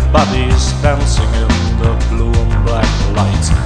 bodies dancing in the blue and black lights.